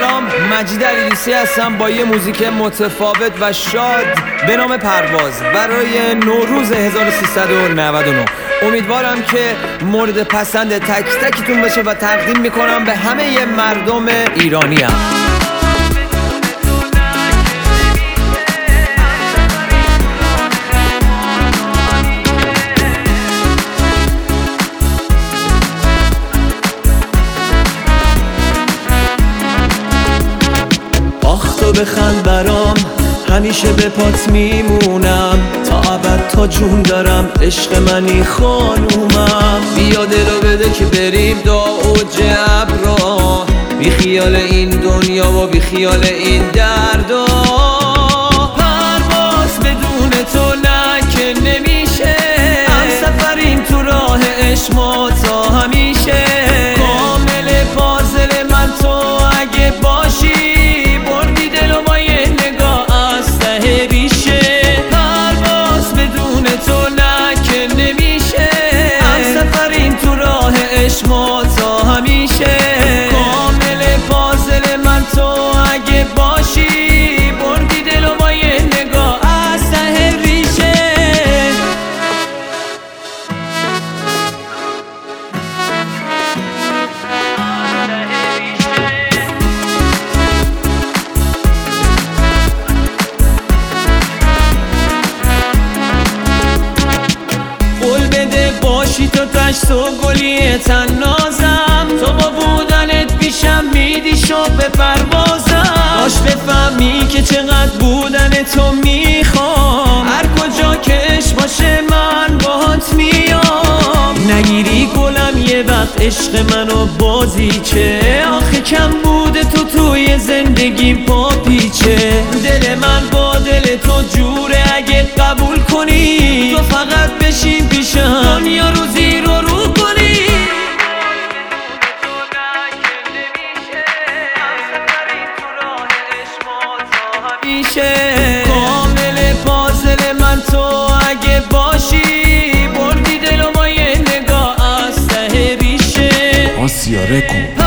سلام، مجید علیدوستی هستم با یه موزیک متفاوت و شاد به نام پرواز برای نوروز 1399. امیدوارم که مورد پسند تک تکتون بشه و تقدیم میکنم به همه مردم ایرانی هم. تو بخند برام، همیشه به پات میمونم تا ابد، تا جون دارم، عشق منی خانومم. بیا دلو بده که بریم دا اوج ابرا، بی خیال این دنیا و بی خیال این دردا. پرواز بدون تو نه که نمیشه، هم سفریم تو راه عشق ما تا همیشه. کامل پازل من تو اگه باشی، ما تا همیشه. کامل پازل من تو اگه باشی، بردی دل و با یه نگاه از ته ریشه. قول بده باشی تو تشت و گلی تنازم، تو با بودنت پیشم میدی شب به پروازم. باش بفهمی که چقدر بودن تو میخوام، هر کجا که عشق باشه من باهات میام. نگیری گلم یه وقت عشق منو بازی چه، آخه کم بوده تو توی زندگیم پا پیچه. دل من با دل تو جوره اگه قبول کنی، تو فقط بشین پیشم دنیا رو زیر و رو کنی. کامل پازل من تو اگه باشی، بردی دل و با یه نگاه از ته ریشه. آسیا رکو